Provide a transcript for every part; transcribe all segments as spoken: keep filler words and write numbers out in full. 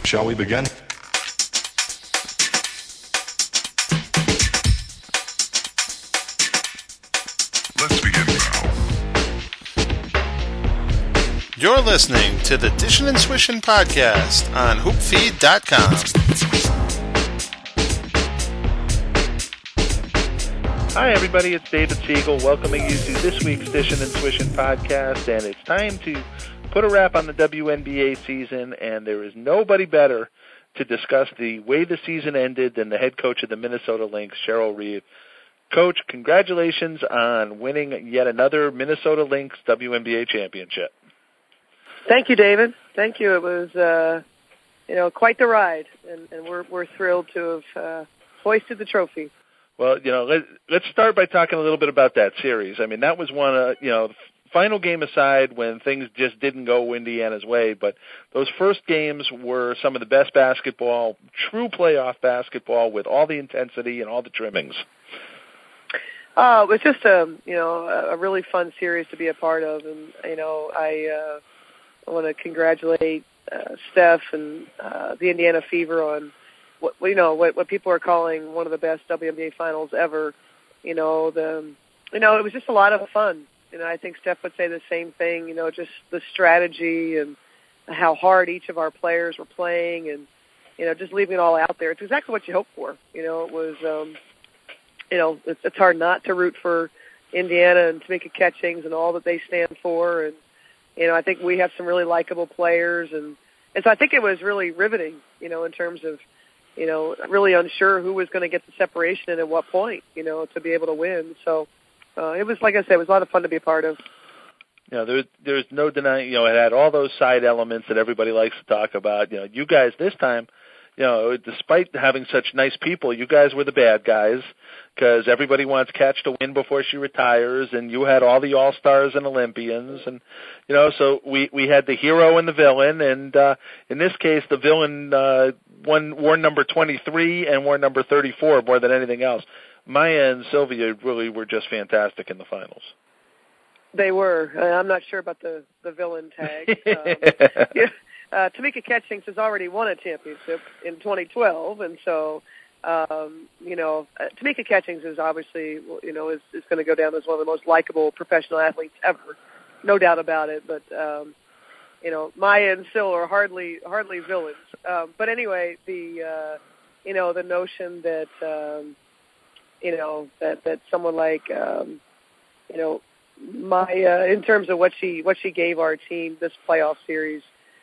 Shall we begin? Let's begin now. You're listening to the Dishin' and Swishin' podcast on hoop feed dot com. Hi, everybody. It's David Siegel welcoming you to this week's Dishin' and Swishin' podcast, and it's time to put a wrap on the W N B A season, and there is nobody better to discuss the way the season ended than the head coach of the Minnesota Lynx, Cheryl Reeve. Coach, congratulations on winning yet another Minnesota Lynx W N B A championship. Thank you, David. Thank you. It was, uh, you know, quite the ride, and, and we're we're thrilled to have uh, hoisted the trophy. Well, you know, let, let's start by talking a little bit about that series. I mean, that was one, uh, you know, final game aside when things just didn't go Indiana's way, but those first games were some of the best basketball, true playoff basketball with all the intensity and all the trimmings. Uh, it was just a, you know, a really fun series to be a part of, and, you know, I, uh, I want to congratulate uh, Steph and uh, the Indiana Fever on what, you know, what, what people are calling one of the best W N B A finals ever. You know, the, you know, it was just a lot of fun. You know, I think Steph would say the same thing, you know, just the strategy and how hard each of our players were playing and, you know, just leaving it all out there. It's exactly what you hope for. You know, it was, um, you know, it's, it's hard not to root for Indiana and Tamika Catchings and all that they stand for. And, you know, I think we have some really likable players. And, and so I think it was really riveting, you know, in terms of, you know, really unsure who was going to get the separation and at what point, you know, to be able to win. So, Uh, it was, like I said, it was a lot of fun to be a part of. You know, there, there's no denying, you know, it had all those side elements that everybody likes to talk about. You know, you guys this time, you know, despite having such nice people, you guys were the bad guys because everybody wants Catch to win before she retires, and you had all the All-Stars and Olympians. And, you know, so we, we had the hero and the villain, and uh, in this case, the villain uh, won, wore number twenty-three and wore number thirty-four more than anything else. Maya and Sylvia really were just fantastic in the finals. They were. Uh, I'm not sure about the, the villain tag. Um, yeah, uh, Tamika Catchings has already won a championship in twenty twelve, and so, um, you know, uh, Tamika Catchings is obviously, you know, is, is going to go down as one of the most likable professional athletes ever, no doubt about it. But, um, you know, Maya and Syl are hardly hardly villains. Um, but anyway, the, uh, you know, the notion that, um, you know, that, that someone like, um, you know, Maya, in terms of what she what she gave our team this playoff series,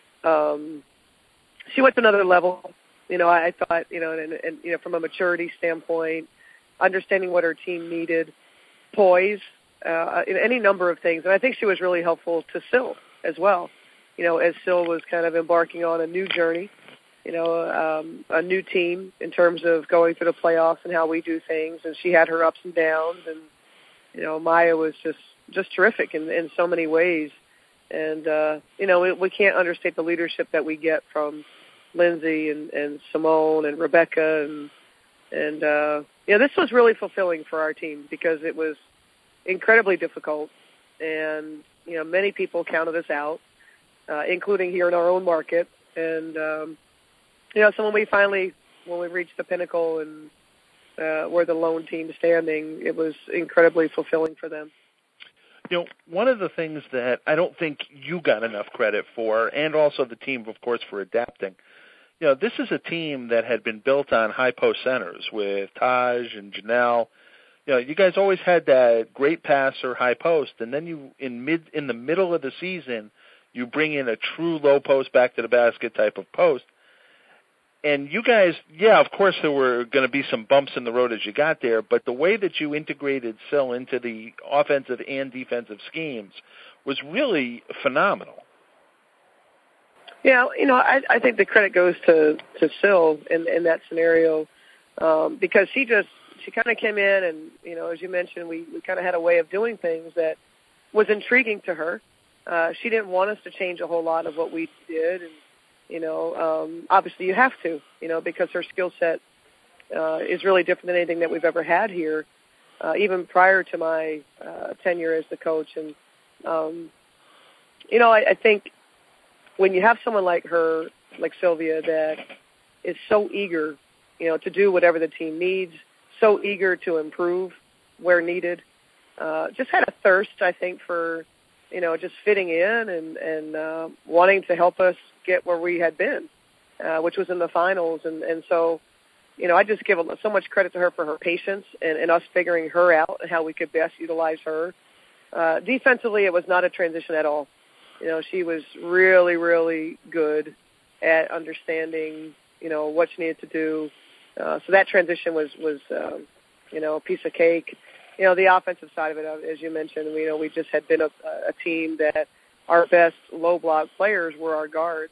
um, she went to another level. You know, I thought, you know, and, and you know, from a maturity standpoint, understanding what her team needed, poise, uh, in any number of things. And I think she was really helpful to Syl as well. You know, as Syl was kind of embarking on a new journey, you know, um, a new team in terms of going through the playoffs and how we do things. And she had her ups and downs. And, you know, Maya was just, just terrific in, in so many ways. And, uh, you know, we, we can't understate the leadership that we get from Lindsay and, and Simone and Rebecca. And, and uh, yeah, this was really fulfilling for our team because it was incredibly difficult. And, you know, many people counted us out, uh, including here in our own market. And, um, you know, so when we finally, when we reached the pinnacle and uh, were the lone team standing, it was incredibly fulfilling for them. You know, one of the things that I don't think you got enough credit for, and also the team, of course, for adapting, you know, this is a team that had been built on high post centers with Taj and Janelle. You know, you guys always had that great passer, high post, and then you, in mid, in the middle of the season, you bring in a true low post, back to the basket type of post. And you guys, yeah, of course there were going to be some bumps in the road as you got there, but the way that you integrated Syl into the offensive and defensive schemes was really phenomenal. Yeah, you know, I, I think the credit goes to, to Syl in, in that scenario um, because she just, she kind of came in and, you know, as you mentioned, we, we kind of had a way of doing things that was intriguing to her. Uh, she didn't want us to change a whole lot of what we did, and You know, um, obviously you have to, you know, because her skill set uh, is really different than anything that we've ever had here, uh, even prior to my uh, tenure as the coach. And, um, you know, I, I think when you have someone like her like Sylvia that is so eager, you know, to do whatever the team needs, so eager to improve where needed. Uh, just had a thirst, I think, for, you know, just fitting in and, and uh, wanting to help us get where we had been, uh, which was in the finals. And, and so, you know, I just give so much credit to her for her patience and, and us figuring her out and how we could best utilize her. Uh, defensively, it was not a transition at all. You know, she was really, really good at understanding, you know, what she needed to do. Uh, so that transition was, was um, you know, a piece of cake. You know, the offensive side of it, as you mentioned, you know, we just had been a, a team that our best low block players were our guards.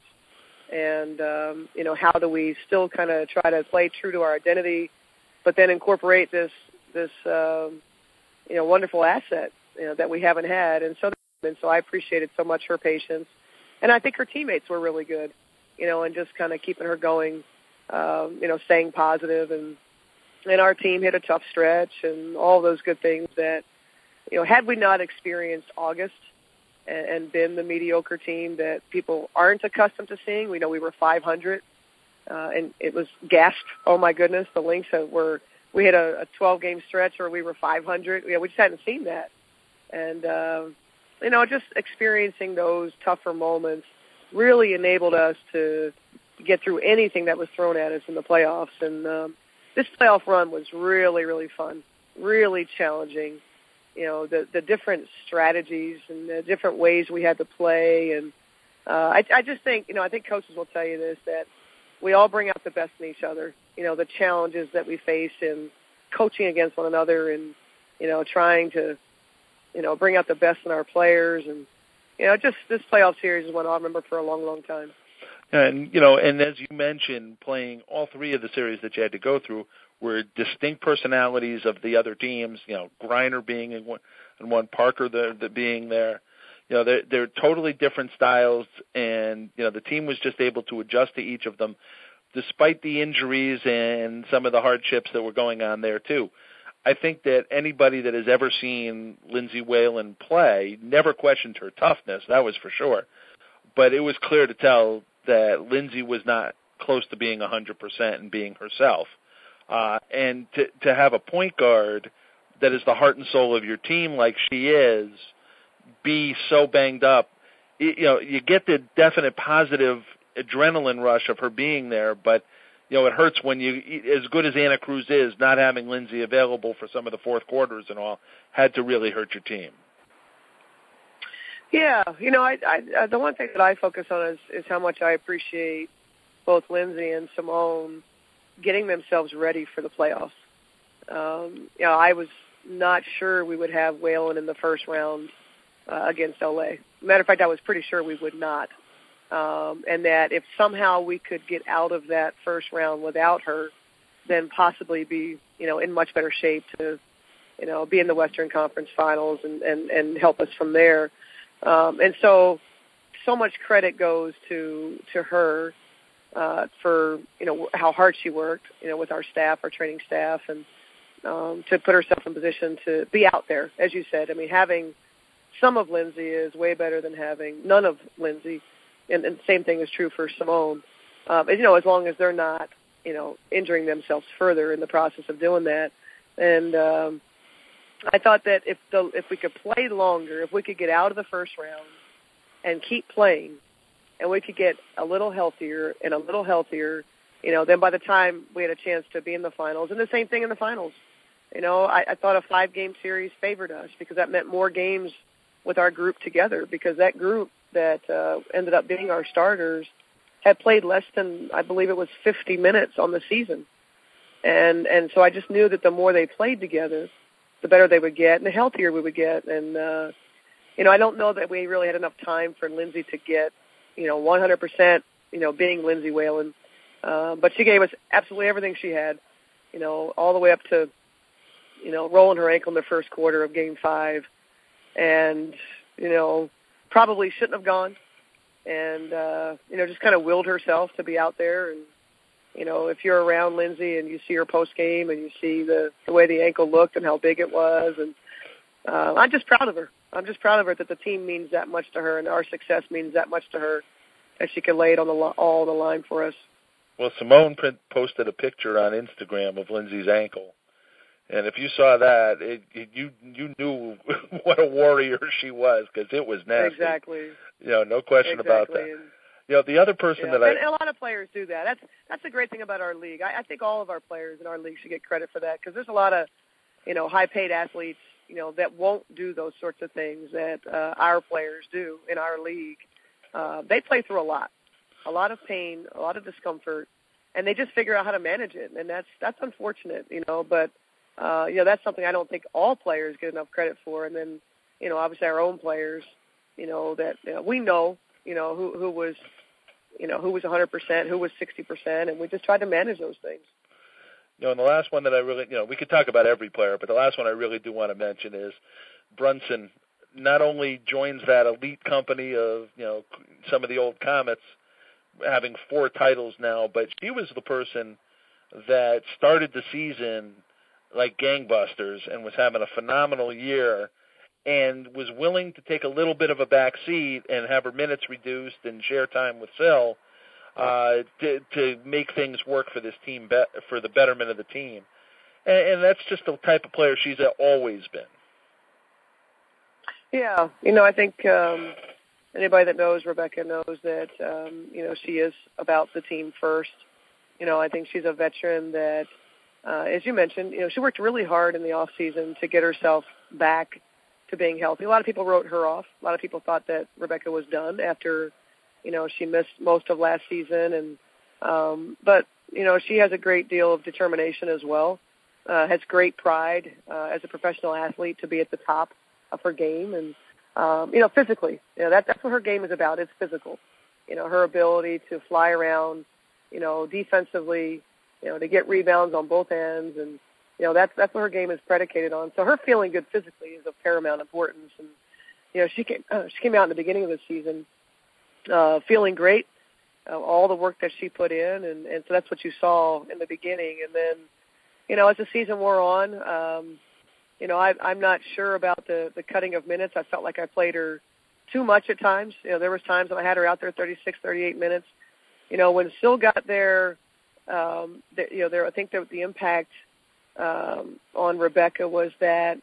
And, um, you know, how do we still kind of try to play true to our identity, but then incorporate this, this um, you know, wonderful asset, you know, that we haven't had. And so, and so I appreciated so much her patience. And I think her teammates were really good, you know, and just kind of keeping her going, um, you know, staying positive. And, and our team hit a tough stretch and all those good things that, you know, had we not experienced August and, and been the mediocre team that people aren't accustomed to seeing, we know we were five hundred, uh, and it was gasp, oh my goodness, the Lynx were, we had a twelve-game stretch where we were five hundred. You know, we just hadn't seen that. And, uh, you know, just experiencing those tougher moments really enabled us to get through anything that was thrown at us in the playoffs. And um, this playoff run was really, really fun, really challenging. You know, the, the different strategies and the different ways we had to play. And uh, I, I just think, you know, I think coaches will tell you this, that we all bring out the best in each other. You know, the challenges that we face in coaching against one another and, you know, trying to, you know, bring out the best in our players. And, you know, just this playoff series is one I'll remember for a long, long time. And, you know, and as you mentioned, playing all three of the series that you had to go through were distinct personalities of the other teams, you know, Griner being in one, and one Parker the, the being there. You know, they're, they're totally different styles, and, you know, the team was just able to adjust to each of them despite the injuries and some of the hardships that were going on there, too. I think that anybody that has ever seen Lindsay Whalen play never questioned her toughness, that was for sure. But it was clear to tell that Lindsay was not close to being one hundred percent and being herself. Uh, and to, to have a point guard that is the heart and soul of your team like she is, be so banged up, you know, you get the definite positive adrenaline rush of her being there, but, you know, it hurts when you, as good as Anna Cruz is, not having Lindsay available for some of the fourth quarters and all, had to really hurt your team. Yeah, you know, I, I, the one thing that I focus on is, is how much I appreciate both Lindsay and Simone getting themselves ready for the playoffs. Um, you know, I was not sure we would have Whalen in the first round uh, against L A. Matter of fact, I was pretty sure we would not. Um, and that if somehow we could get out of that first round without her, then possibly be, you know, in much better shape to, you know, be in the Western Conference Finals and, and, and help us from there. Um, and so, so much credit goes to to her uh, for, you know, how hard she worked, you know, with our staff, our training staff, and um, to put herself in position to be out there, as you said. I mean, having some of Lindsay is way better than having none of Lindsay. And, and the same thing is true for Simone. Um, and, you know, as long as they're not, you know, injuring themselves further in the process of doing that. And um, I thought that if the if we could play longer, if we could get out of the first round and keep playing, and we could get a little healthier and a little healthier, you know, then by the time we had a chance to be in the finals, and the same thing in the finals. You know, I, I thought a five-game series favored us because that meant more games with our group together, because that group that uh, ended up being our starters had played less than, I believe it was fifty minutes on the season. And and so I just knew that the more they played together, the better they would get and the healthier we would get. And, uh, you know, I don't know that we really had enough time for Lindsay to get, you know, one hundred percent, you know, being Lindsay Whalen. Uh, but she gave us absolutely everything she had, you know, all the way up to, you know, rolling her ankle in the first quarter of game five. And, you know, probably shouldn't have gone. And, uh, you know, just kind of willed herself to be out there. And, you know, if you're around Lindsay and you see her post-game and you see the, the way the ankle looked and how big it was, and uh, I'm just proud of her. I'm just proud of her that the team means that much to her and our success means that much to her. that she could lay it on the all on the line for us. Well, Simone print, posted a picture on Instagram of Lindsay's ankle, and if you saw that, it, it, you you knew what a warrior she was, because it was nasty. Exactly. You know, no question exactly. about that. And, you know, the other person yeah, that I and a lot of players do that. That's that's the great thing about our league. I, I think all of our players in our league should get credit for that, because there's a lot of, you know, high-paid athletes, you know, that won't do those sorts of things that uh, our players do in our league. Uh, they play through a lot, a lot of pain, a lot of discomfort, and they just figure out how to manage it, and that's that's unfortunate, you know. But uh, you know, that's something I don't think all players get enough credit for. And then, you know, obviously our own players, you know, that you know, we know, you know, who who was, you know, who was one hundred percent, who was sixty percent, and we just tried to manage those things. You know, and the last one that I really, you know, we could talk about every player, but the last one I really do want to mention is Brunson. Not only joins that elite company of, you know, some of the old Comets, having four titles now, but she was the person that started the season like gangbusters and was having a phenomenal year and was willing to take a little bit of a back seat and have her minutes reduced and share time with Sil uh, to, to make things work for this team, be- for the betterment of the team. And, and that's just the type of player she's always been. Yeah, you know, I think um, anybody that knows Rebecca knows that, um, you know, she is about the team first. You know, I think she's a veteran that, uh, as you mentioned, you know, she worked really hard in the off season to get herself back to being healthy. A lot of people wrote her off. A lot of people thought that Rebecca was done after, you know, she missed most of last season. And um, but, you know, she has a great deal of determination as well, uh, has great pride uh, as a professional athlete to be at the top of her game. And, um, you know, physically, you know, that, that's what her game is about. It's physical. You know, her ability to fly around, you know, defensively, you know, to get rebounds on both ends. And, you know, that's, that's what her game is predicated on. So her feeling good physically is of paramount importance. And, you know, she came, uh, she came out in the beginning of the season uh, feeling great, uh, all the work that she put in. And, and so that's what you saw in the beginning. And then, you know, as the season wore on, um, you know, I, I'm not sure about the, the cutting of minutes. I felt like I played her too much at times. You know, there was times when I had her out there thirty-six, thirty-eight minutes. You know, when Sil got there, um, the, you know, there I think that the impact um, on Rebecca was that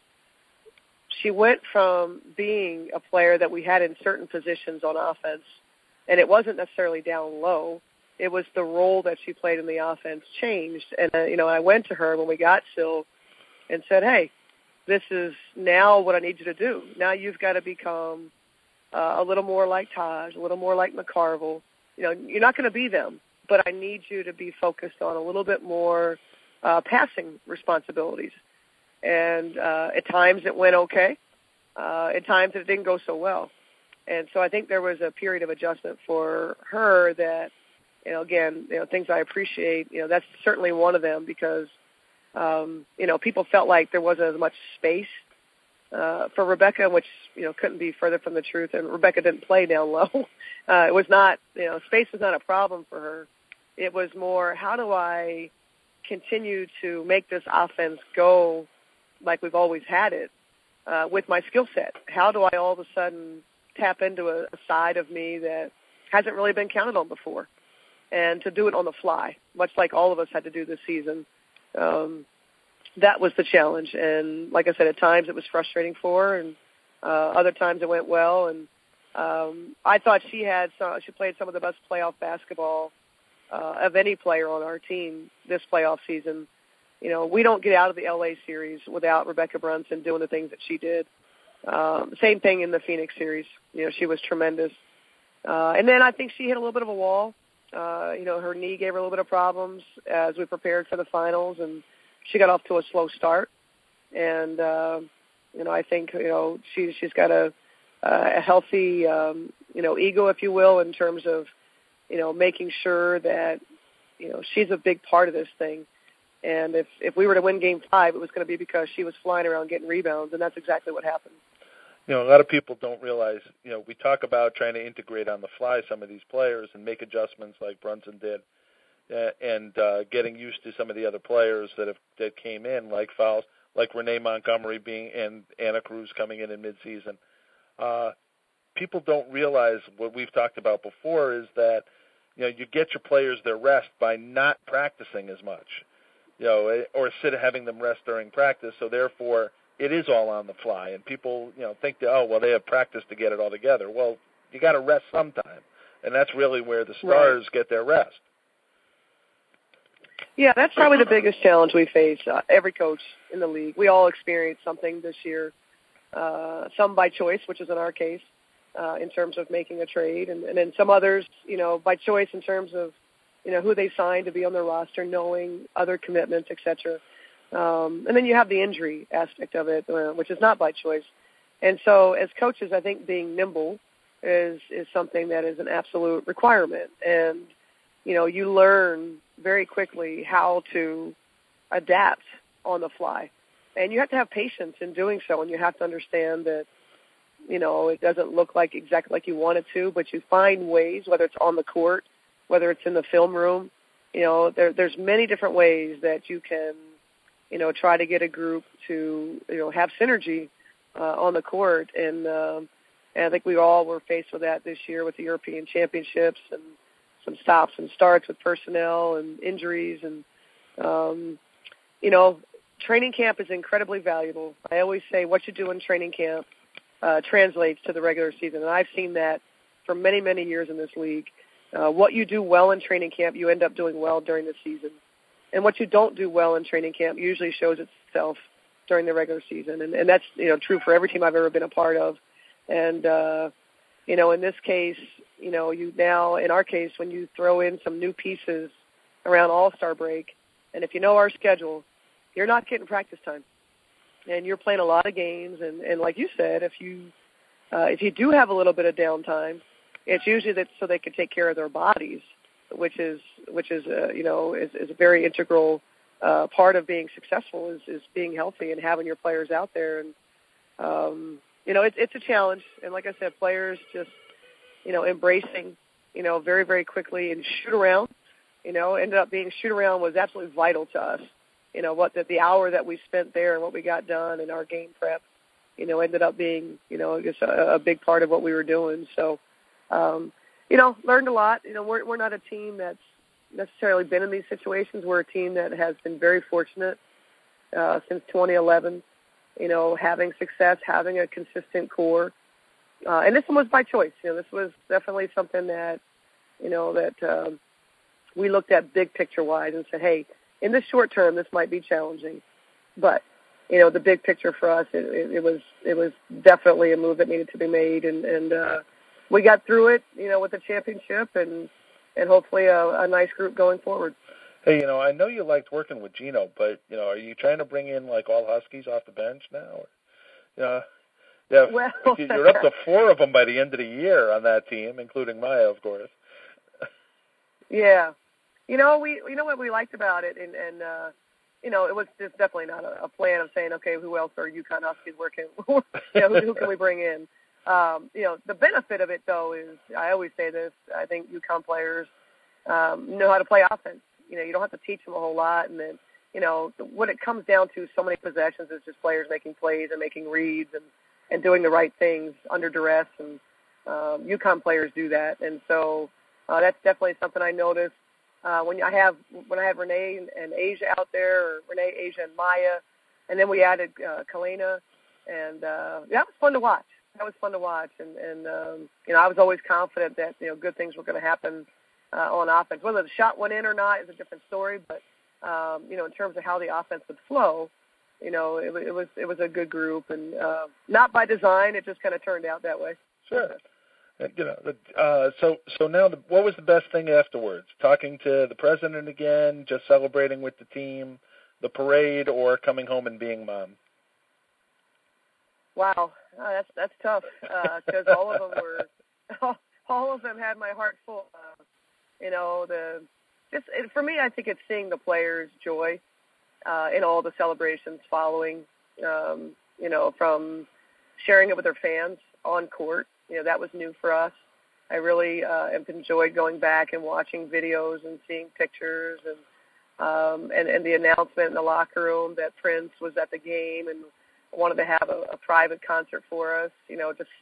she went from being a player that we had in certain positions on offense, and it wasn't necessarily down low. It was the role that she played in the offense changed. And, uh, you know, I went to her when we got Sil and said, hey, this is now what I need you to do. Now you've got to become uh, a little more like Taj, a little more like McCarville. You know, you're not going to be them, but I need you to be focused on a little bit more uh, passing responsibilities. And uh, at times it went okay. Uh, at times it didn't go so well. And so I think there was a period of adjustment for her that, you know, again, you know, things I appreciate, you know, that's certainly one of them because, um, you know, people felt like there wasn't as much space uh, for Rebecca, which, you know, couldn't be further from the truth. And Rebecca didn't play down low. Uh, it was not, you know, space was not a problem for her. It was more, how do I continue to make this offense go like we've always had it uh, with my skill set? How do I all of a sudden tap into a, a side of me that hasn't really been counted on before? And to do it on the fly, much like all of us had to do this season. Um, that was the challenge. And like I said, at times it was frustrating for her, and uh, other times it went well. And um, I thought she had some, she played some of the best playoff basketball uh, of any player on our team this playoff season. You know, we don't get out of the L A series without Rebecca Brunson doing the things that she did. Um, same thing in the Phoenix series. You know, she was tremendous. Uh, and then I think she hit a little bit of a wall. Uh, you know, her knee gave her a little bit of problems as we prepared for the finals, and she got off to a slow start. And, uh, you know, I think, you know, she, she's got a, a healthy, um, you know, ego, if you will, in terms of, you know, making sure that, you know, she's a big part of this thing. And if, if we were to win game five, it was going to be because she was flying around getting rebounds, and that's exactly what happened. You know, a lot of people don't realize, you know, we talk about trying to integrate on the fly some of these players and make adjustments like Brunson did, uh, and uh, getting used to some of the other players that have that came in, like Fouls, like Renee Montgomery being and Anna Cruz coming in in midseason. Uh, people don't realize what we've talked about before is that, you know, you get your players their rest by not practicing as much, you know, or sit having them rest during practice. So therefore, it is all on the fly, and people, you know, think that, oh, well, they have practice to get it all together. Well, you got to rest sometime, and that's really where the stars right. get their rest. Yeah, that's probably the biggest challenge we face. Uh, every coach in the league, we all experienced something this year. Uh, some by choice, which is in our case, uh, in terms of making a trade, and, and then some others, you know, by choice in terms of, you know, who they signed to be on their roster, knowing other commitments, et cetera. Um, and then you have the injury aspect of it, uh, which is not by choice. And so as coaches, I think being nimble is is something that is an absolute requirement. And, you know, you learn very quickly how to adapt on the fly. And you have to have patience in doing so, and you have to understand that, you know, it doesn't look like exactly like you want it to, but you find ways, whether it's on the court, whether it's in the film room, you know, there, there's many different ways that you can, you know, try to get a group to, you know, have synergy uh, on the court. And, um, and I think we all were faced with that this year with the European Championships and some stops and starts with personnel and injuries. And, um, you know, training camp is incredibly valuable. I always say what you do in training camp uh, translates to the regular season. And I've seen that for many, many years in this league. Uh, what you do well in training camp, you end up doing well during the season. And what you don't do well in training camp usually shows itself during the regular season. And, and that's, you know, true for every team I've ever been a part of. And, uh, you know, in this case, you know, you now, in our case, when you throw in some new pieces around All-Star break, and if you know our schedule, you're not getting practice time. And you're playing a lot of games. And, and like you said, if you uh, if you do have a little bit of downtime, it's usually that so they can take care of their bodies, which is which is uh, you know is, is a very integral uh, part of being successful is, is being healthy and having your players out there. And um, you know it's it's a challenge. And like I said, players just you know embracing you know very very quickly and shoot around. You know ended up being shoot around was absolutely vital to us. You know what that the hour that we spent there and what we got done in our game prep, you know ended up being you know I guess a, a big part of what we were doing. So. Um, you know, learned a lot. You know, we're we're not a team that's necessarily been in these situations. We're a team that has been very fortunate uh, since twenty eleven. You know, having success, having a consistent core, uh, and this one was by choice. You know, this was definitely something that you know that um, we looked at big picture wise and said, hey, in the short term, this might be challenging, but you know, the big picture for us, it, it, it was it was definitely a move that needed to be made, and and. Uh, We got through it, you know, with the championship and and hopefully a, a nice group going forward. Hey, you know, I know you liked working with Gino, but, you know, are you trying to bring in, like, all Huskies off the bench now? Or, you know, yeah, well, you're up to four of them by the end of the year on that team, including Maya, of course. Yeah. You know, we you know what we liked about it, and, and uh, you know, it was just definitely not a, a plan of saying, okay, who else are UConn Huskies working? you know, who, who can we bring in? Um, you know, the benefit of it, though, is I always say this, I think UConn players um, know how to play offense. You know, you don't have to teach them a whole lot. And then, you know, what it comes down to so many possessions is just players making plays and making reads and, and doing the right things under duress. And um, UConn players do that. And so uh, that's definitely something I noticed. Uh, when I have when I have Renee and, and Asia out there, or Renee, Asia, and Maya, and then we added uh, Kalena, and uh, that was fun to watch. That was fun to watch, and, and um, you know, I was always confident that, you know, good things were going to happen uh, on offense. Whether the shot went in or not is a different story, but, um, you know, in terms of how the offense would flow, you know, it, it was it was a good group, and uh, not by design. It just kind of turned out that way. Sure. You know, uh, so so now, the, what was the best thing afterwards? Talking to the president again, just celebrating with the team, the parade, or coming home and being mom? Wow, uh, that's that's tough because uh, all of them were, all, all of them had my heart full. Uh, you know, the just it, for me, I think it's seeing the players' joy uh, in all the celebrations following. Um, you know, from sharing it with their fans on court. You know, that was new for us. I really uh, have enjoyed going back and watching videos and seeing pictures and um, and and the announcement in the locker room that Prince was at the game and wanted to have a, a private concert for us. You know, just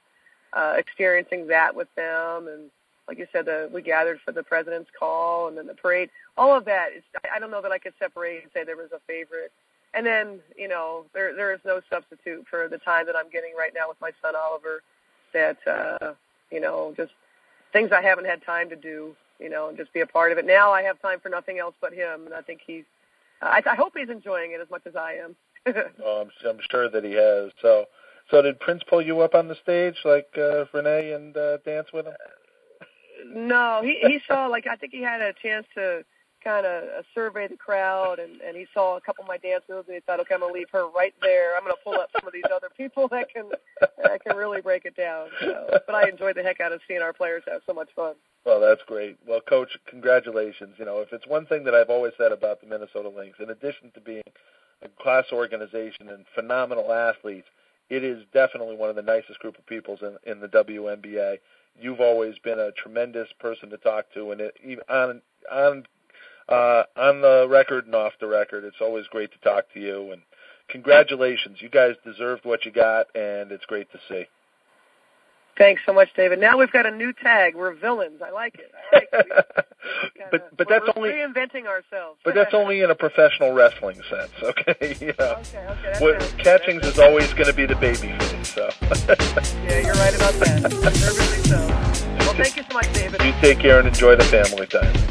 uh, experiencing that with them. And like you said, the, we gathered for the President's Call and then the parade. All of that, is, I don't know that I could separate and say there was a favorite. And then, you know, there there is no substitute for the time that I'm getting right now with my son Oliver, that, uh, you know, just things I haven't had time to do, you know, and just be a part of it. Now I have time for nothing else but him, and I think he's, uh, I, I hope he's enjoying it as much as I am. Oh, I'm, I'm sure that he has. So, so did Prince pull you up on the stage like uh, Renee and uh, dance with him? No, he he saw, like, I think he had a chance to kind of uh, survey the crowd, and, and he saw a couple of my dance moves, and he thought, okay, I'm going to leave her right there. I'm going to pull up some of these other people that can that can really break it down. So, but I enjoyed the heck out of seeing our players have so much fun. Well, that's great. Well, Coach, congratulations. You know, if it's one thing that I've always said about the Minnesota Lynx, in addition to being a class organization and phenomenal athletes, it is definitely one of the nicest group of peoples in, in the W N B A. You've always been a tremendous person to talk to, and it, even on on uh, on the record and off the record, it's always great to talk to you. And congratulations, you guys deserved what you got, and it's great to see. Thanks so much, David. Now we've got a new tag. We're villains. I like it. I like it. Kinda, but but we're, that's we're only reinventing ourselves. But that's only in a professional wrestling sense, okay? You know, okay, okay. what, Catchings is always going to be the baby face. So. Yeah, you're right about that. Deservedly so. Well, thank you so much, David. You take care and enjoy the family time.